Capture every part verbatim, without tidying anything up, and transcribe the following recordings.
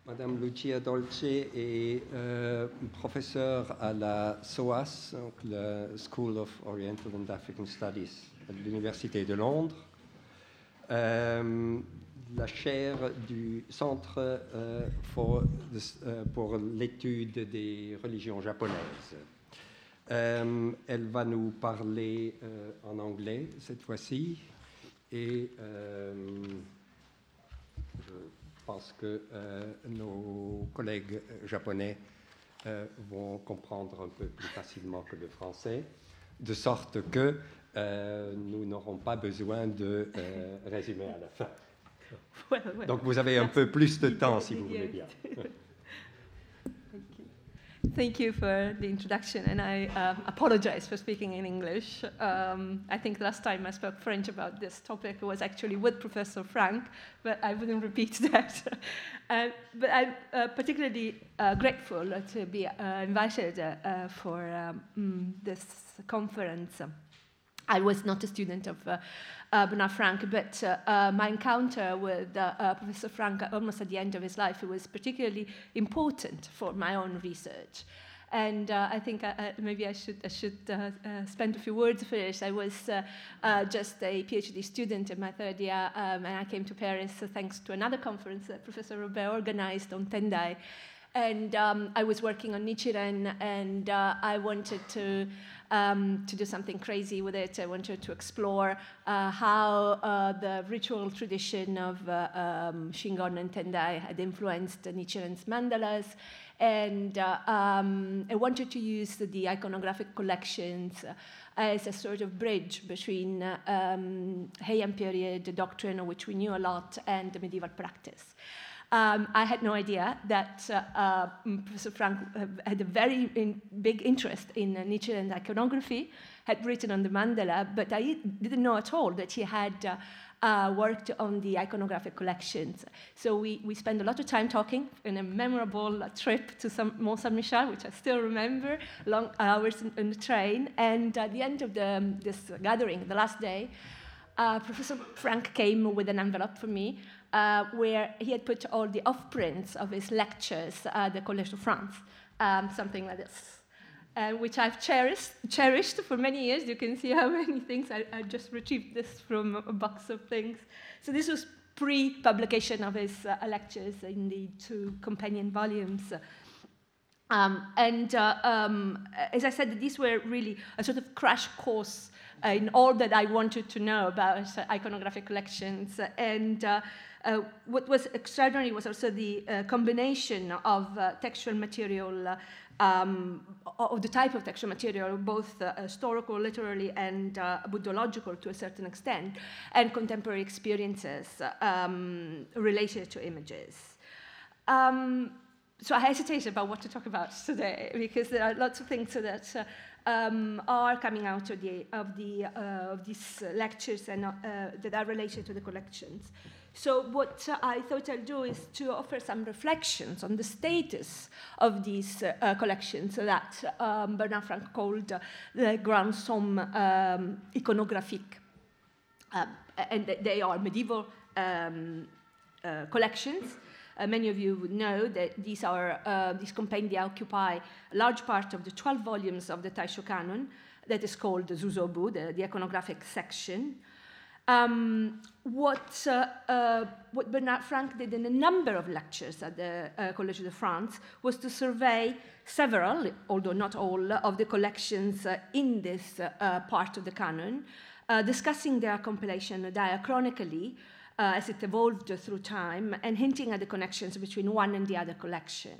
Madame Lucia Dolce est euh, professeure à la S O A S, donc la School of Oriental and African Studies, à l'Université de Londres. Euh, la chaire du Centre euh, for, de, euh, pour l'étude des religions japonaises. Euh, elle va nous parler euh, en anglais cette fois-ci et euh, je pense que euh, nos collègues japonais euh, vont comprendre un peu plus facilement que le français, de sorte que euh, nous n'aurons pas besoin de euh, résumer à la fin. Well, well, Donc vous avez un peu plus de temps si vous voulez bien. Thank you for the introduction, and I uh, apologize for speaking in English. Um, I think last time I spoke French about this topic was actually with Professor Frank, but I wouldn't repeat that. uh, but I'm uh, particularly uh, grateful to be uh, invited uh, uh, for um, mm, this conference. I was not a student of uh, uh, Bernard Frank, but uh, uh, my encounter with uh, uh, Professor Frank almost at the end of his life was particularly important for my own research. And uh, I think I, I, maybe I should, I should uh, uh, spend a few words first. I was uh, uh, just a PhD student in my third year, um, and I came to Paris uh, thanks to another conference that Professor Robert organized on Tendai. And um, I was working on Nichiren, and uh, I wanted to um, to do something crazy with it. I wanted to explore uh, how uh, the ritual tradition of uh, um, Shingon and Tendai had influenced Nichiren's mandalas, and uh, um, I wanted to use the iconographic collections uh, as a sort of bridge between uh, um, Heian period doctrine, of which we knew a lot, and the medieval practice. Um, I had no idea that uh, uh, Professor Frank uh, had a very in, big interest in uh, Nichiren iconography, had written on the mandala, but I didn't know at all that he had uh, uh, worked on the iconographic collections. So we, we spent a lot of time talking in a memorable uh, trip to some, Mont Saint-Michel, which I still remember, long hours in, in the train. And at the end of the, um, this gathering, the last day, uh, Professor Frank came with an envelope for me, Uh, where he had put all the offprints of his lectures at the Collège de France, um, something like this, uh, which I've cherished, cherished for many years. You can see how many things. I, I just retrieved this from a box of things. So this was pre-publication of his uh, lectures in the two companion volumes. Um, and uh, um, as I said, these were really a sort of crash course uh, in all that I wanted to know about uh, iconographic collections. And uh, uh, what was extraordinary was also the uh, combination of uh, textual material, uh, um, of the type of textual material, both uh, historical, literary, and uh, Buddhological to a certain extent, and contemporary experiences um, related to images. Um, So I hesitate about what to talk about today because there are lots of things that uh, um, are coming out of the of the uh, of these lectures and uh, that are related to the collections. So what uh, I thought I'll do is to offer some reflections on the status of these uh, collections that um, Bernard Frank called uh, the Grand Somme um, iconographique, uh, and they are medieval um, uh, collections. Uh, many of you would know that these are uh, these compendia occupy a large part of the twelve volumes of the Taisho Canon that is called the Zuzobu, the, the iconographic section. Um, what, uh, uh, what Bernard Frank did in a number of lectures at the uh, Collège de France was to survey several, although not all, of the collections uh, in this uh, part of the canon, uh, discussing their compilation diachronically, Uh, as it evolved through time, and hinting at the connections between one and the other collection.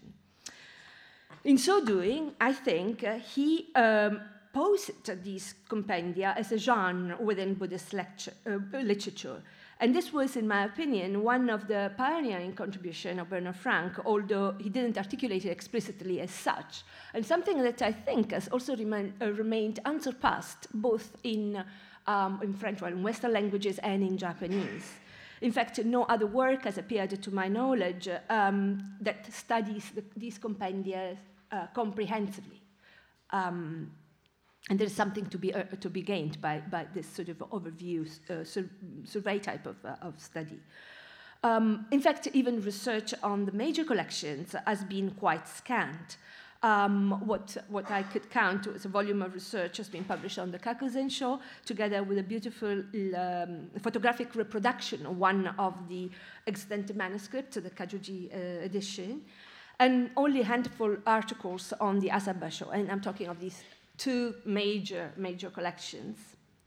In so doing, I think uh, he um, posed these compendia as a genre within Buddhist lecture, uh, literature. And this was, in my opinion, one of the pioneering contributions of Bernard Frank, although he didn't articulate it explicitly as such, and something that I think has also remain, uh, remained unsurpassed, both in, um, in French, well, in Western languages and in Japanese. In fact, no other work has appeared to my knowledge um, that studies the, these compendia uh, comprehensively. Um, and there's something to be, uh, to be gained by, by this sort of overview uh, sur survey type of, uh, of study. Um, in fact, even research on the major collections has been quite scant. Um, what, what I could count was a volume of research has been published on the Kakuzensho, together with a beautiful um, photographic reproduction of one of the extant manuscripts, the Kajuji uh, edition, and only a handful of articles on the Asabasho, and I'm talking of these two major, major collections.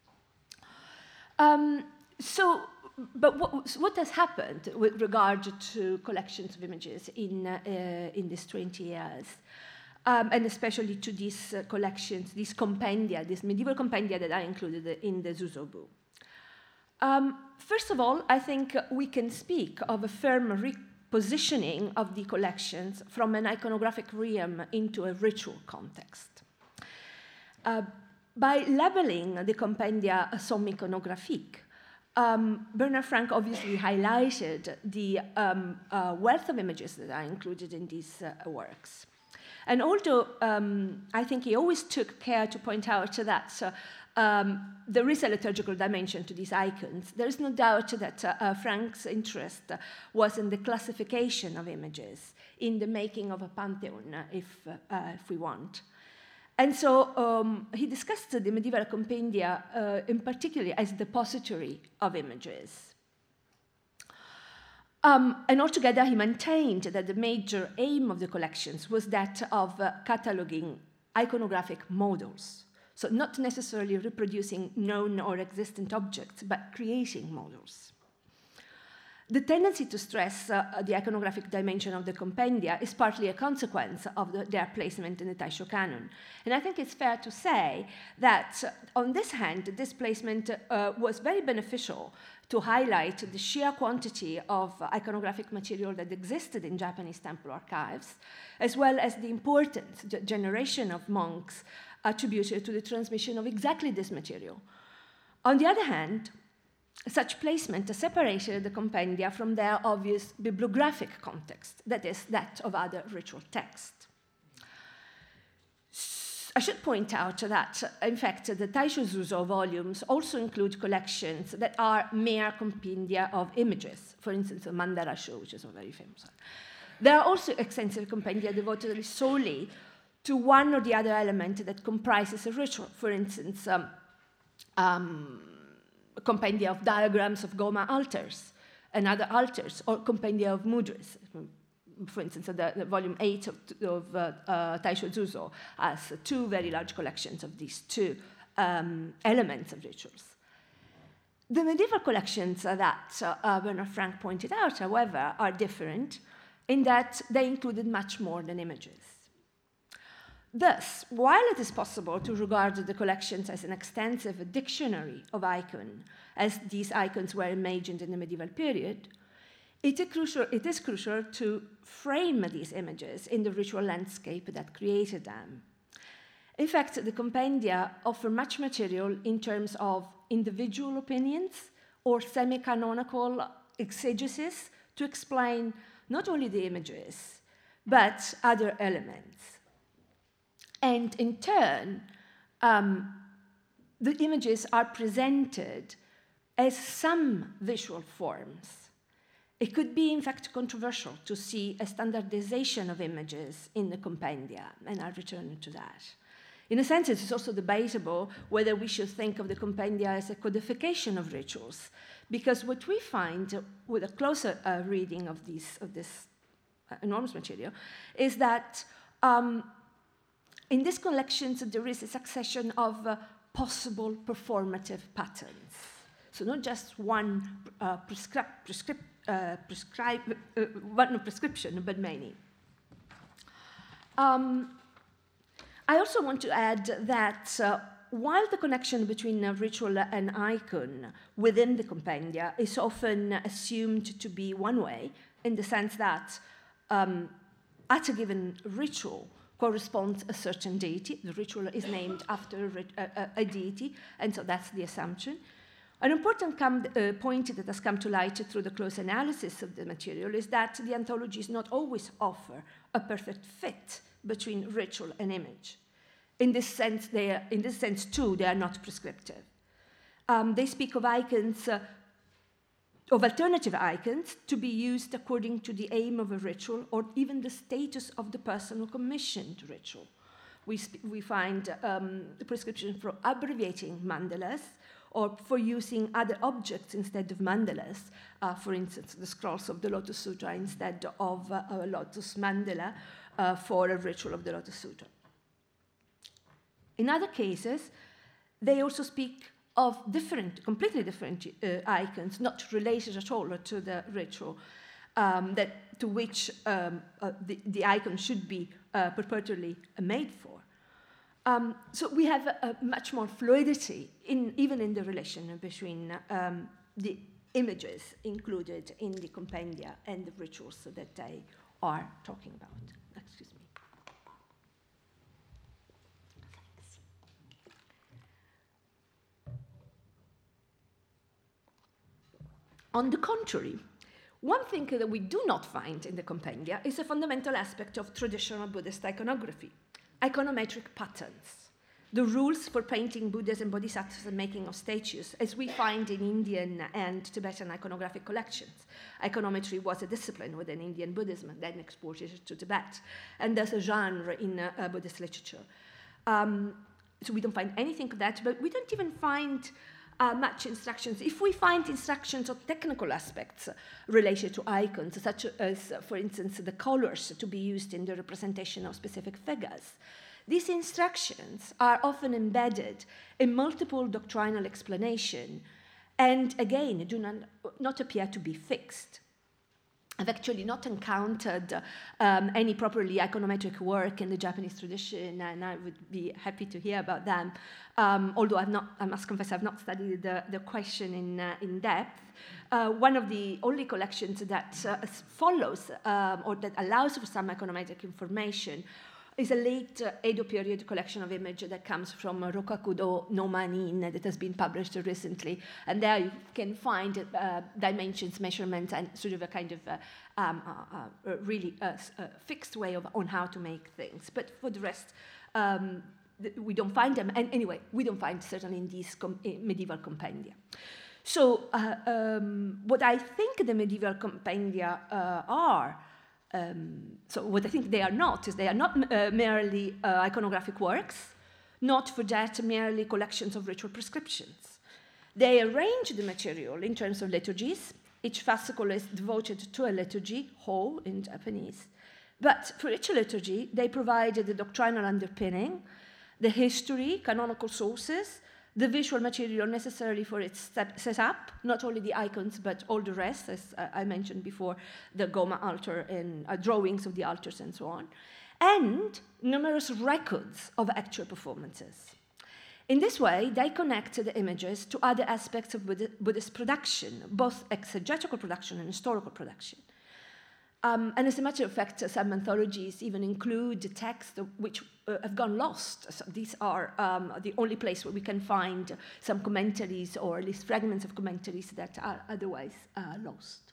Um, so, but what, what has happened with regard to collections of images in, uh, in these twenty years? Um, and especially to these uh, collections, these compendia, these medieval compendia that I included in the Zuzobu. Um, first of all, I think we can speak of a firm repositioning of the collections from an iconographic realm into a ritual context. Uh, by labeling the compendia somme iconographique, um, Bernard Frank obviously highlighted the um, uh, wealth of images that are included in these uh, works. And although um, I think he always took care to point out that uh, um, there is a liturgical dimension to these icons, there is no doubt that uh, uh, Frank's interest uh, was in the classification of images, in the making of a pantheon, uh, if, uh, if we want. And so um, he discussed the medieval compendia uh, in particular as depository of images. Um, and altogether, he maintained that the major aim of the collections was that of uh, cataloging iconographic models. So not necessarily reproducing known or existent objects, but creating models. The tendency to stress uh, the iconographic dimension of the compendia is partly a consequence of the, their placement in the Taisho canon. And I think it's fair to say that, uh, on this hand, this placement uh, was very beneficial to highlight the sheer quantity of iconographic material that existed in Japanese temple archives, as well as the important generation of monks attributed to the transmission of exactly this material. On the other hand, such placement separated the compendia from their obvious bibliographic context, that is, that of other ritual texts. I should point out that, in fact, the Taisho Zuzo volumes also include collections that are mere compendia of images, for instance, the Mandara Show, which is a very famous one. There are also extensive compendia devoted solely to one or the other element that comprises a ritual, for instance, um, um, a compendia of diagrams of Goma altars and other altars, or compendia of mudras. For instance, the, the volume eight of, of uh, uh, Taisho Zuzo has two very large collections of these two um, elements of rituals. The medieval collections uh, that uh, Bernard Frank pointed out, however, are different in that they included much more than images. Thus, while it is possible to regard the collections as an extensive dictionary of icons, as these icons were imagined in the medieval period, It is, crucial, it is crucial to frame these images in the ritual landscape that created them. In fact, the compendia offer much material in terms of individual opinions or semi-canonical exegesis to explain not only the images, but other elements. And in turn, um, the images are presented as some visual forms. It could be, in fact, controversial to see a standardization of images in the compendia, and I'll return to that. In a sense, it is also debatable whether we should think of the compendia as a codification of rituals, because what we find with a closer uh, reading of, these, of this uh, enormous material is that um, in these collections there is a succession of uh, possible performative patterns. So not just one uh, prescript, prescript Uh, prescribe, uh, one prescription, but many. Um, I also want to add that uh, while the connection between a ritual and icon within the compendia is often assumed to be one way, in the sense that um, at a given ritual corresponds a certain deity, the ritual is named after a, a, a deity, and so that's the assumption. An important come, uh, point that has come to light through the close analysis of the material is that the anthologies not always offer a perfect fit between ritual and image. In this sense, they are, in this sense too, they are not prescriptive. Um, they speak of icons uh, of alternative icons to be used according to the aim of a ritual or even the status of the person who commissioned the ritual. We, we find um, the prescription for abbreviating mandalas or for using other objects instead of mandalas. Uh, for instance, the scrolls of the Lotus Sutra instead of uh, a lotus mandala uh, for a ritual of the Lotus Sutra. In other cases, they also speak of different, completely different uh, icons, not related at all to the ritual, um, that, to which um, uh, the, the icon should be uh, purportedly made for. Um, so we have a, a much more fluidity, in, even in the relation between um, the images included in the compendia and the rituals that they are talking about. Excuse me. On the contrary, one thing that we do not find in the compendia is a fundamental aspect of traditional Buddhist iconography, iconometric patterns, the rules for painting Buddhas and Bodhisattvas and making of statues, as we find in Indian and Tibetan iconographic collections. Iconometry was a discipline within Indian Buddhism, then exported to Tibet, and there's a genre in uh, uh, Buddhist literature. Um, so we don't find anything of that, but we don't even find Uh, much instructions. If we find instructions on technical aspects related to icons, such as, uh, for instance, the colors to be used in the representation of specific figures, these instructions are often embedded in multiple doctrinal explanation and, again, do not, not appear to be fixed. I've actually not encountered um, any properly iconometric work in the Japanese tradition, and I would be happy to hear about them. Um, although I've not, I must confess, I've not studied the, the question in, uh, in depth. Uh, one of the only collections that uh, follows um, or that allows for some iconometric information is a late uh, Edo period collection of images that comes from uh, Rokakudo no Manin that has been published recently. And there you can find uh, dimensions, measurements, and sort of a kind of uh, um, uh, uh, really uh, uh, fixed way of on how to make things. But for the rest, um, th we don't find them. And anyway, we don't find certainly in these com medieval compendia. So uh, um, what I think the medieval compendia uh, are, Um, so what I think they are not is they are not uh, merely uh, iconographic works, not for that merely collections of ritual prescriptions. They arrange the material in terms of liturgies. Each fascicle is devoted to a liturgy, ho in Japanese. But for each liturgy, they provided the doctrinal underpinning, the history, canonical sources, the visual material necessary for its setup, not only the icons, but all the rest, as I mentioned before, the Goma altar and uh, drawings of the altars and so on, and numerous records of actual performances. In this way, they connect the images to other aspects of Buddhist production, both exegetical production and historical production. Um, and as a matter of fact, some anthologies even include texts which uh, have gone lost. So these are um, the only place where we can find some commentaries, or at least fragments of commentaries that are otherwise uh, lost.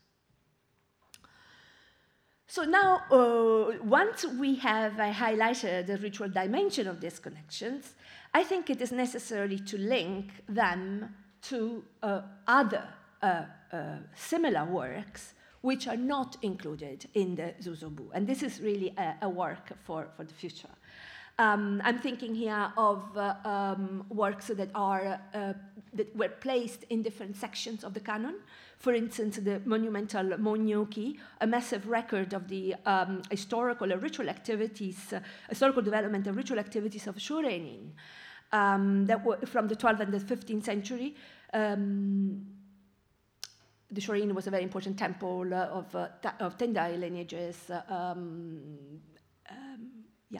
So now, uh, once we have uh, highlighted the ritual dimension of these connections, I think it is necessary to link them to uh, other uh, uh, similar works which are not included in the Zuzobu. And this is really a, a work for, for the future. Um, I'm thinking here of uh, um, works that, are, uh, that were placed in different sections of the canon. For instance, the monumental Monyoki, a massive record of the um, historical and ritual activities, uh, historical development and ritual activities of Shorenin, um, that were from the twelfth and the fifteenth century. Um, The Shorin was a very important temple uh, of, uh, of Tendai lineages, uh, um, um, yeah.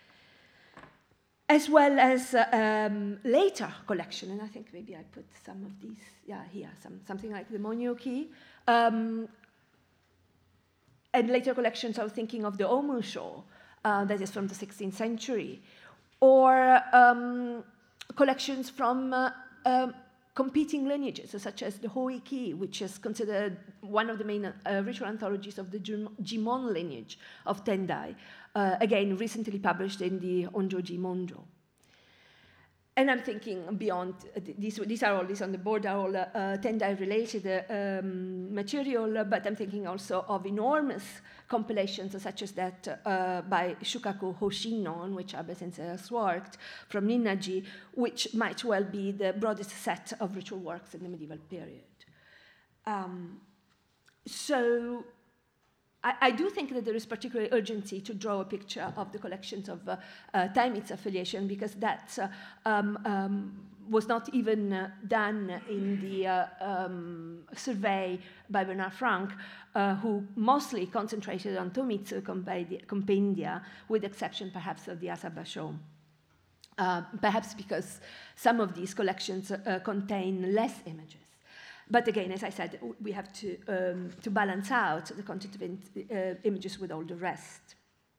As well as uh, um, later collection, and I think maybe I put some of these, yeah, here, some, something like the Monyoki. Um, and later collections, I was thinking of the Omusho, uh, that is from the sixteenth century, or um, collections from uh, um, competing lineages, such as the Hoiki, which is considered one of the main uh, ritual anthologies of the Jimon lineage of Tendai, uh, again, recently published in the Onjo Jimonjo. and I'm thinking beyond, uh, these, these are all, these on the board are all uh, Tendai-related uh, um, material, but I'm thinking also of enormous compilations such as that uh, by Shukaku Hoshino, on which Abe Sensei has worked, from Ninnaji, which might well be the broadest set of ritual works in the medieval period. Um, so I, I do think that there is particular urgency to draw a picture of the collections of uh, uh, Steinmetz affiliation, because that uh, um, um, was not even uh, done in the uh, um, survey by Bernard Frank, uh, who mostly concentrated on Tomitsu compendia, with the exception perhaps of the Asabasho. Uh, perhaps because some of these collections uh, contain less images. But again, as I said, we have to, um, to balance out the content of in, uh, images with all the rest.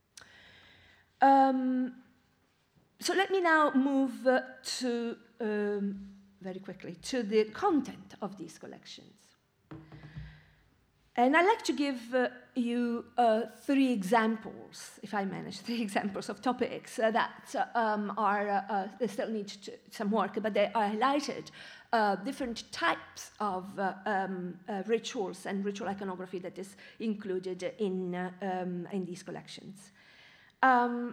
Um, so let me now move uh, to, um, very quickly, to the content of these collections. And I'd like to give uh, you uh, three examples, if I manage, three examples of topics uh, that uh, um, are, uh, uh, they still need to, some work, but they are highlighted uh, different types of uh, um, uh, rituals and ritual iconography that is included in, uh, um, in these collections. Um,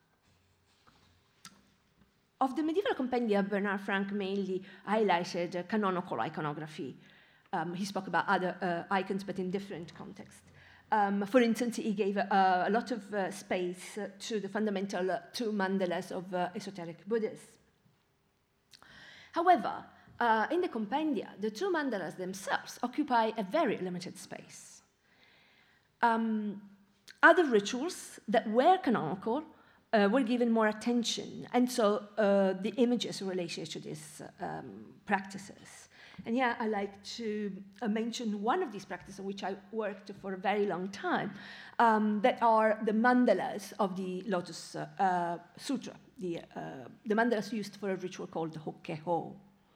of the medieval compendia, Bernard Frank mainly highlighted uh, canonical iconography. Um, he spoke about other uh, icons, but in different contexts. Um, for instance, he gave uh, a lot of uh, space uh, to the fundamental uh, two mandalas of uh, esoteric Buddhists. However, uh, in the compendia, the two mandalas themselves occupy a very limited space. Um, other rituals that were canonical uh, were given more attention, and so uh, the images related to these um, practices. And yeah, I like to uh, mention one of these practices on which I worked for a very long time, um, that are the mandalas of the Lotus uh, uh, Sutra, the, uh, the mandalas used for a ritual called the Hokkeho.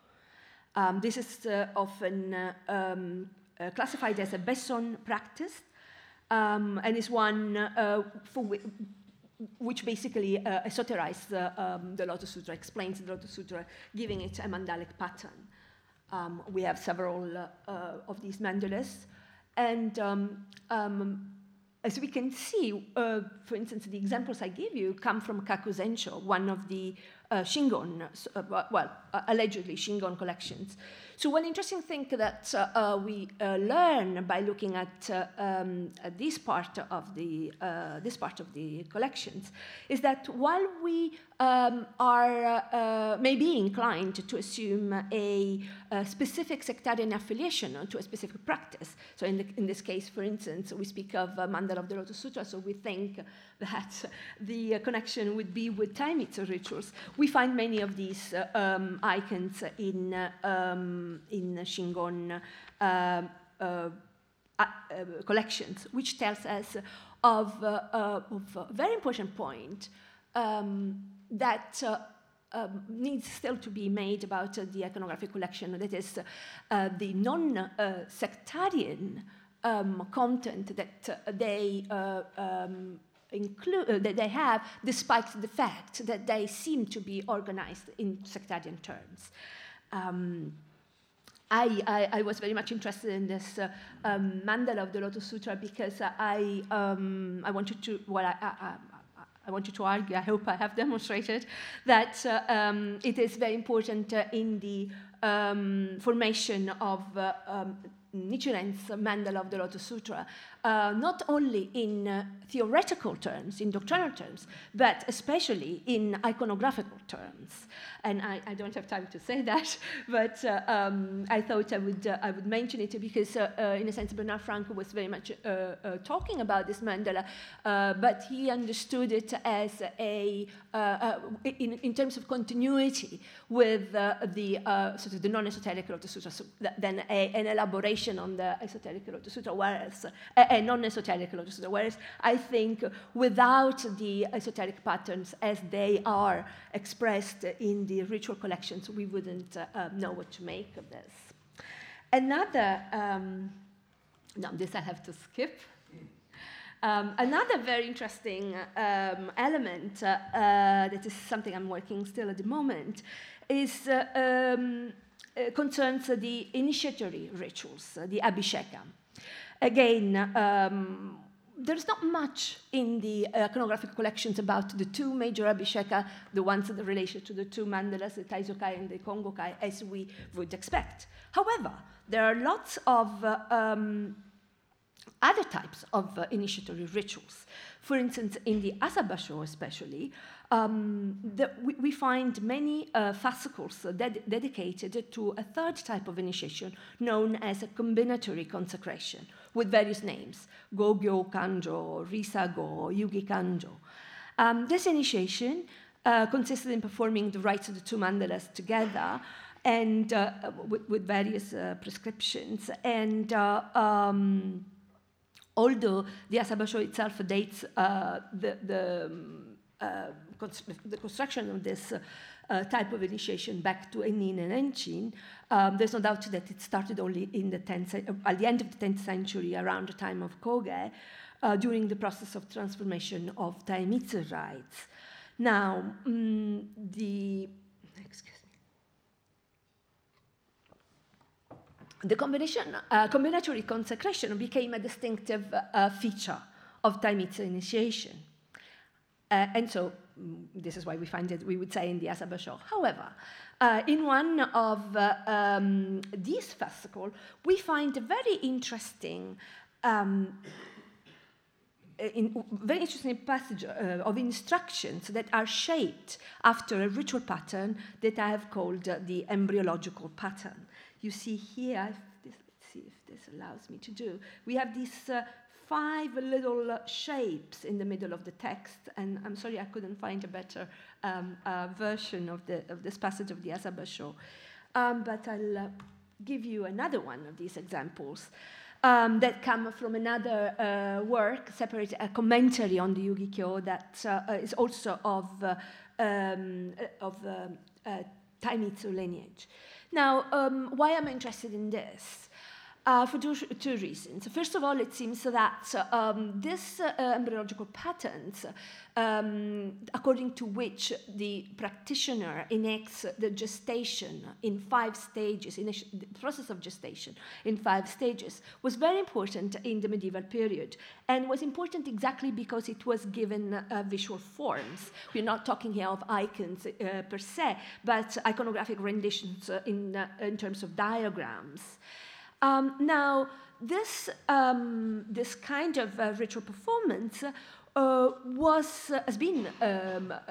Um, this is uh, often uh, um, uh, classified as a Besson practice, um, and is one uh, for which which basically uh, esoterizes uh, um, the Lotus Sutra, explains the Lotus Sutra, giving it a mandalic pattern. Um, we have several uh, uh, of these mandalas, and um, um, as we can see, uh, for instance, the examples I give you come from Kakuzensho, one of the uh, Shingon, uh, well, uh, allegedly Shingon collections. So one interesting thing that uh, uh, we uh, learn by looking at, uh, um, at this part of the uh, this part of the collections is that while we um, are uh, uh, maybe inclined to assume a, a specific sectarian affiliation to a specific practice, so in, the, in this case, for instance, we speak of uh, Mandala of the Lotus Sutra, so we think that the uh, connection would be with Steinmetz rituals. We find many of these uh, um, icons in uh, um, in Shingon uh, uh, uh, uh, collections, which tells us of, uh, uh, of a very important point um, that uh, um, needs still to be made about uh, the iconographic collection, that is uh, the non-sectarian uh, um, content that uh, they uh, um, include, uh, that they have, despite the fact that they seem to be organized in sectarian terms. Um, I, I, I was very much interested in this uh, um, mandala of the Lotus Sutra because I, um, I wanted to, well, I, I, I wanted to argue, I hope I have demonstrated, that uh, um, it is very important uh, in the um, formation of uh, um, Nichiren's mandala of the Lotus Sutra, uh, not only in uh, theoretical terms, in doctrinal terms, but especially in iconographical terms. And I, I don't have time to say that, but uh, um, I thought I would uh, I would mention it because, uh, uh, in a sense, Bernard Frank was very much uh, uh, talking about this mandala, uh, but he understood it as a uh, uh, in, in terms of continuity with uh, the uh, sort of the non-esoteric Lotus Sutra, so then a, an elaboration on the esoteric Lotus Sutra, whereas uh, a non-esoteric Lotus Sutra, whereas I think without the esoteric patterns as they are expressed in the ritual collections, we wouldn't uh, uh, know what to make of this. Another, um, no, this I have to skip. Um, another very interesting um, element uh, uh, that is something I'm working still at the moment is, uh, um, uh, concerns uh, the initiatory rituals, uh, the Abhisheka. Again, um, there's not much in the uh, iconographic collections about the two major Abhisheka, the ones that are related to the two mandalas, the Taizokai and the Kongokai, as we would expect. However, there are lots of uh, um, other types of uh, initiatory rituals. For instance, in the Asabasho especially, um, the, we, we find many uh, fascicles uh, ded dedicated to a third type of initiation known as a combinatory consecration with various names, Gogyo Kanjo, Risago, Yugi Kanjo. Um, this initiation uh, consisted in performing the rites of the two mandalas together and uh, with, with various uh, prescriptions. And uh, um, although the Asabasho itself dates uh, the, the, um, uh, the construction of this uh, uh, type of initiation back to Ennin and Enchin, um, there's no doubt that it started only in the tenth, uh, at the end of the tenth century, around the time of Koge, uh, during the process of transformation of Taimitsu rites. Now, um, the excuse me. The combination, uh, combinatory consecration became a distinctive uh, feature of Taimitsu initiation. Uh, and so, mm, this is why we find it, we would say, in the Asabasho. However, uh, in one of uh, um, these fascicles, we find a very interesting, um, in, very interesting passage uh, of instructions that are shaped after a ritual pattern that I have called uh, the embryological pattern. You see here, if this, let's see if this allows me to do, we have these uh, five little uh, shapes in the middle of the text, and I'm sorry I couldn't find a better um, uh, version of, the, of this passage of the Asabasho, um, but I'll uh, give you another one of these examples um, that come from another uh, work, separate a commentary on the Yugi-kyo that uh, is also of, uh, um, of uh, uh, Taimitsu lineage. Now, um, why am I interested in this? Uh, for two, two reasons. First of all, it seems that um, this uh, embryological patterns, um, according to which the practitioner enacts the gestation in five stages, in the process of gestation in five stages, was very important in the medieval period, and was important exactly because it was given uh, visual forms. We're not talking here of icons uh, per se, but iconographic renditions uh, in, uh, in terms of diagrams. Um, now, this, um, this kind of uh, ritual performance uh, was, uh, has been, um, uh,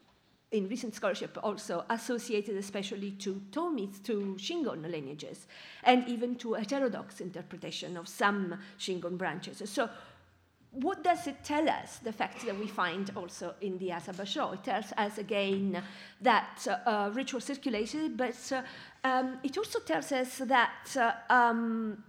in recent scholarship, also associated especially to Tomis, to Shingon lineages, and even to heterodox interpretation of some Shingon branches. So, what does it tell us, the fact that we find also in the Asabasho? It tells us again that uh, ritual circulated, but uh, um, it also tells us that uh, um,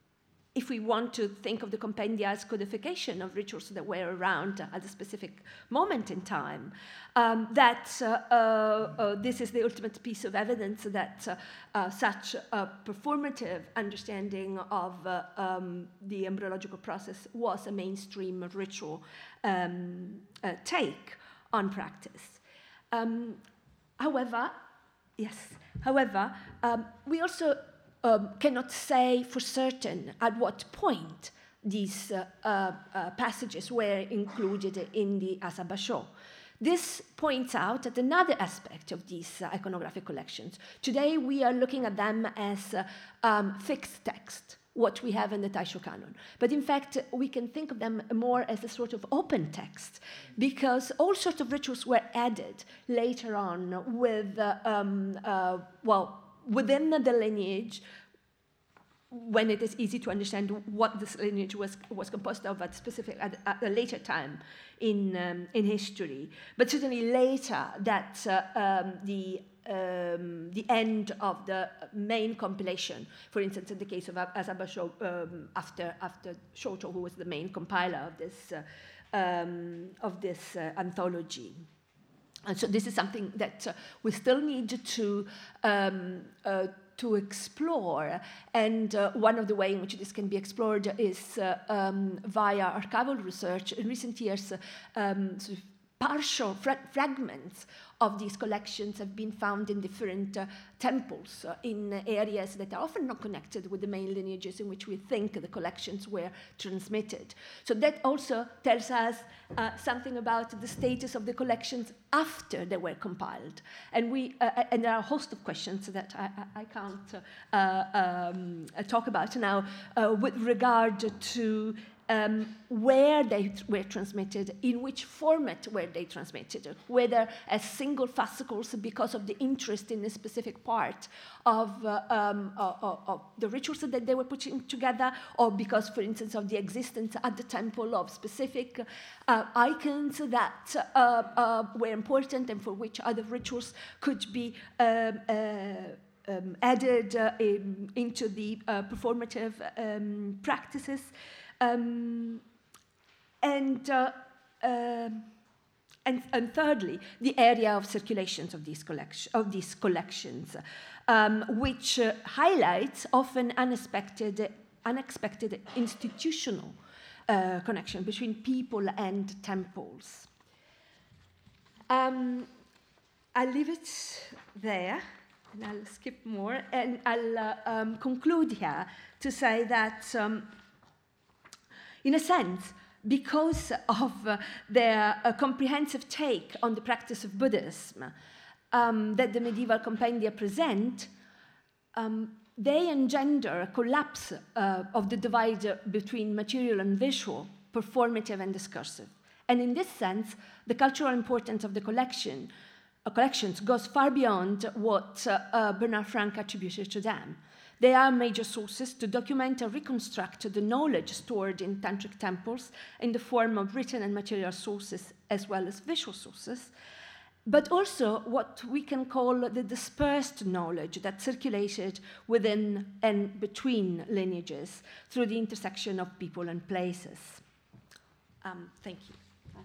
if we want to think of the compendia as codification of rituals that were around at a specific moment in time, um, that uh, uh, uh, this is the ultimate piece of evidence that uh, uh, such a performative understanding of uh, um, the embryological process was a mainstream ritual um, uh, take on practice. Um, however, yes, however, um, we also Um, cannot say for certain at what point these uh, uh, uh, passages were included in the Asabasho. This points out at another aspect of these uh, iconographic collections. Today we are looking at them as uh, um, fixed text, what we have in the Taisho canon. But in fact, we can think of them more as a sort of open text, because all sorts of rituals were added later on with, uh, um, uh, well, within the lineage, when it is easy to understand what this lineage was, was composed of at, specific, at, at a later time in, um, in history. But certainly later that uh, um, the, um, the end of the main compilation, for instance, in the case of Asabasho, um, after, after Shoto, who was the main compiler of this, uh, um, of this uh, anthology. And so this is something that uh, we still need to, um, uh, to explore. And uh, one of the ways in which this can be explored is uh, um, via archival research. In recent years, uh, um, sort of partial fra fragments of these collections have been found in different uh, temples uh, in uh, areas that are often not connected with the main lineages in which we think the collections were transmitted. So that also tells us uh, something about the status of the collections after they were compiled. And, we, uh, and there are a host of questions that I, I, I can't uh, um, talk about now uh, with regard to Um, where they were transmitted, in which format were they transmitted, whether as single fascicles because of the interest in a specific part of, uh, um, of, of the rituals that they were putting together, or because, for instance, of the existence at the temple of specific uh, icons that uh, uh, were important and for which other rituals could be um, uh, um, added uh, in, into the uh, performative um, practices. Um, and, uh, uh, and, and thirdly, the area of circulations of these, collection, of these collections, um, which uh, highlights often unexpected, unexpected institutional uh, connection between people and temples. Um, I'll leave it there, and I'll skip more, and I'll uh, um, conclude here to say that um, in a sense, because of uh, their uh, comprehensive take on the practice of Buddhism um, that the medieval compendia present, um, they engender a collapse uh, of the divide between material and visual, performative and discursive. And in this sense, the cultural importance of the collection, uh, collections goes far beyond what uh, uh, Bernard Frank attributed to them. They are major sources to document and reconstruct the knowledge stored in tantric temples in the form of written and material sources as well as visual sources, but also what we can call the dispersed knowledge that circulated within and between lineages through the intersection of people and places. Um, thank you.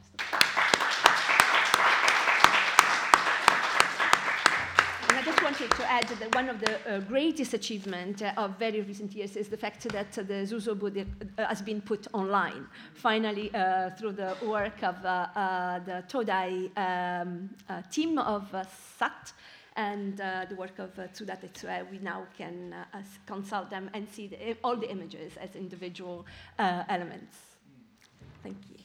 And I just wanted to add that one of the uh, greatest achievements uh, of very recent years is the fact that uh, the Zuzo Buddha uh, has been put online, finally uh, through the work of uh, uh, the Todai um, uh, team of uh, S A T and uh, the work of uh, Tsuda Tetsue. We now can uh, consult them and see the, all the images as individual uh, elements. Thank you.